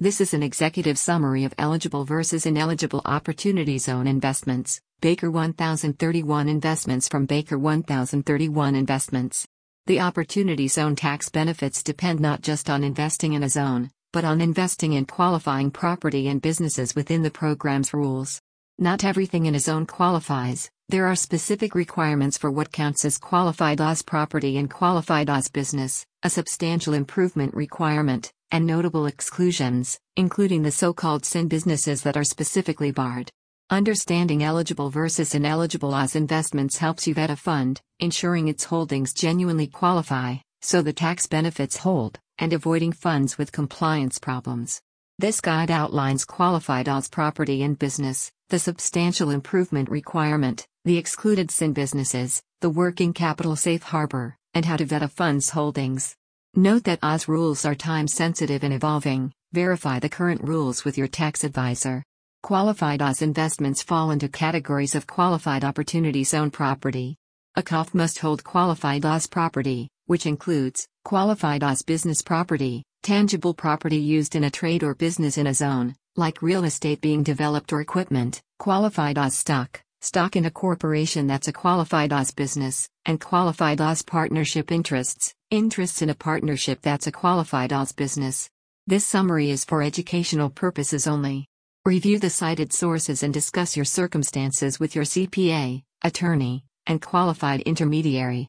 This is an executive summary of eligible versus ineligible Opportunity Zone investments, Baker 1031 investments from Baker 1031 Investments. The Opportunity Zone tax benefits depend not just on investing in a zone, but on investing in qualifying property and businesses within the program's rules. Not everything in a zone qualifies. There are specific requirements for what counts as qualified Oz property and qualified Oz business, a substantial improvement requirement, and notable exclusions, including the so-called SIN businesses that are specifically barred. Understanding eligible versus ineligible Oz investments helps you vet a fund, ensuring its holdings genuinely qualify, so the tax benefits hold, and avoiding funds with compliance problems. This guide outlines qualified Oz property and business, the substantial improvement requirement, the excluded SIN businesses, the working capital safe harbor, and how to vet a fund's holdings. Note that Oz rules are time-sensitive and evolving. Verify the current rules with your tax advisor. Qualified Oz investments fall into categories of qualified Opportunity Zone property. A COF must hold qualified Oz property, which includes qualified Oz business property, tangible property used in a trade or business in a zone, like real estate being developed or equipment, qualified Oz stock in a corporation that's a qualified Oz business, and qualified Oz partnership interests in a partnership that's a qualified Oz business. This summary is for educational purposes only. Review the cited sources and discuss your circumstances with your CPA, attorney, and qualified intermediary.